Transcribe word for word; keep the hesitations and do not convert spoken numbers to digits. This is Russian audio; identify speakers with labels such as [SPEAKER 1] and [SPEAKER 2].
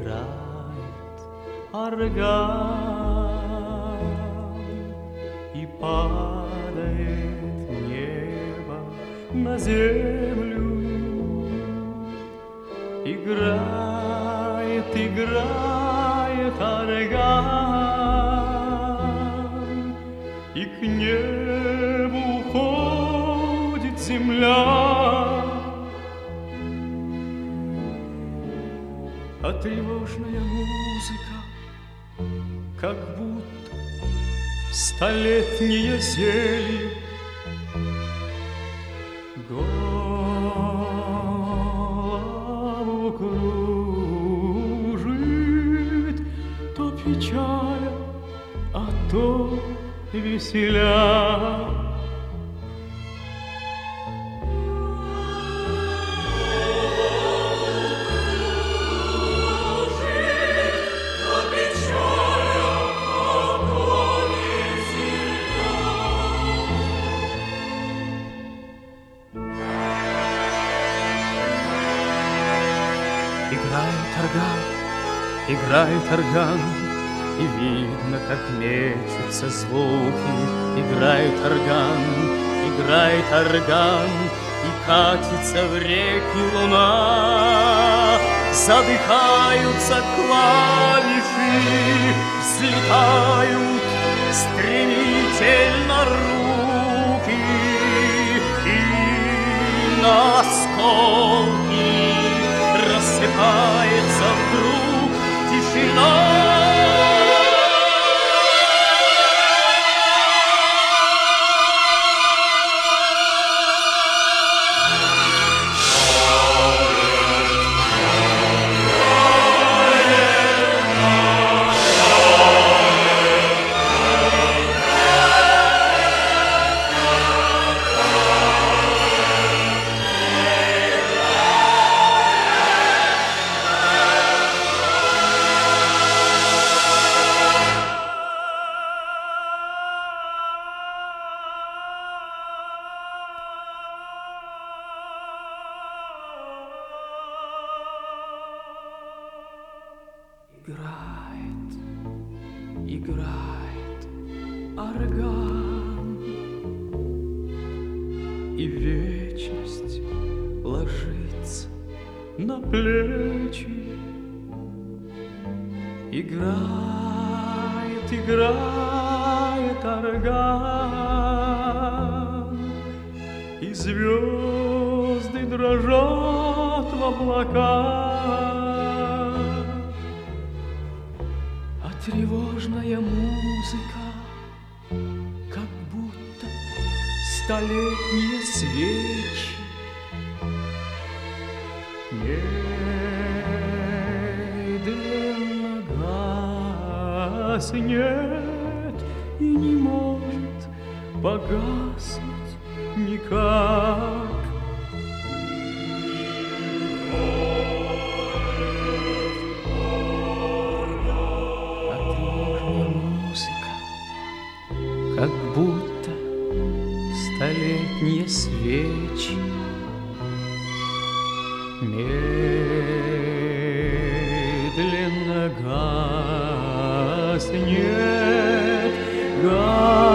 [SPEAKER 1] играет орган, и падает небо на землю. Играет, играет орган, и к небу уходит земля. А тревожная музыка, как будто столетнее зелье, голову кружит, то печаля, а то веселя. Играет орган, играет орган, и видно, как мечутся звуки. Играет орган, играет орган, и катится в реки луна. Задыхаются клавиши, взлетают стремительно руки, и на осколки рассыпается вдруг тишина. Играет, играет орган, и вечность ложится на плечи. Играет, играет орган, и звезды дрожат в облаках. Тревожная музыка, как будто столетние свечи, медленно гаснет и не может погаснуть никак. Как будто столетние свечи, медленно гаснет, гаснет.